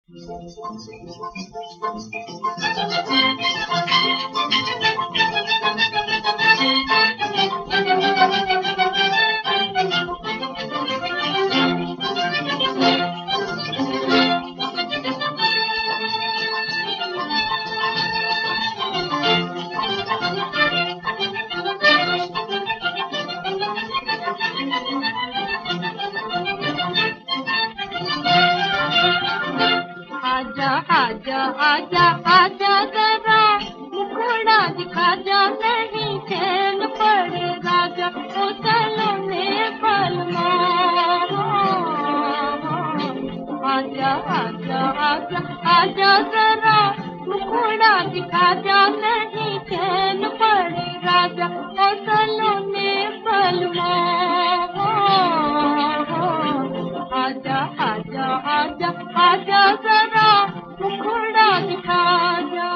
आजा आजा आजा आजा जरा मुखड़ा दिखा जा, नहीं चैन पड़े राजा ओ सलोने पल मारो। आजा आजा आजा आजा जरा मुखड़ा दिखा जा, नहीं चैन पड़े राजा ओ सलोने पल मारो। आजा आजा आजा आजा जरा मुखड़ा दिखा जा।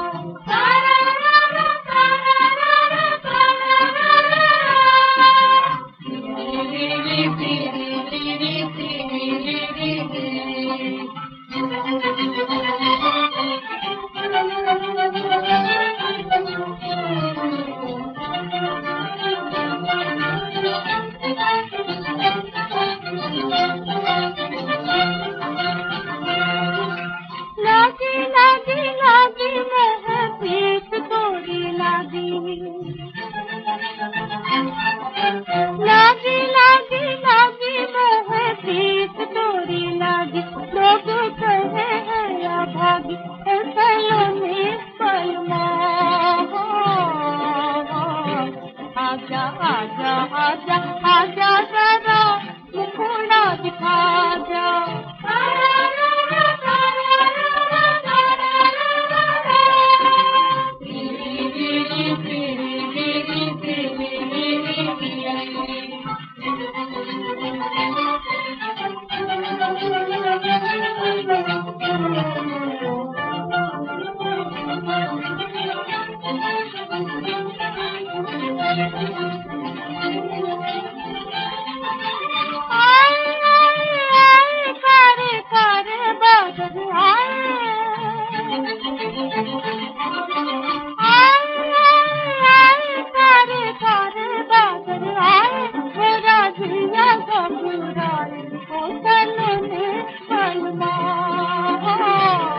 लागी लागी लागी महफिल तोड़ी लागी, लागी लागी लागी महफिल तोड़ी लागी। लोग कहे हैं या भागी सलोने पल मारो। आजा आजा आजा आजा जरा मुखड़ा दिखा जा। आए आए आए कारे कारे बादल आए, आए आए आए कारे कारे बादल आए। मेरा जिया घबराए ओ सलोने पल मारो।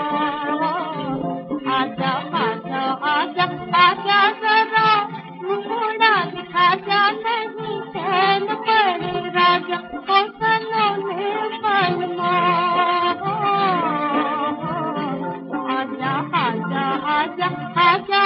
आजा आजा आजा आजा जरा मुखड़ा दिखा जा, नहीं चैन पड़े राजा ओ सलोने पल मारो। आजा आजा आजा आजा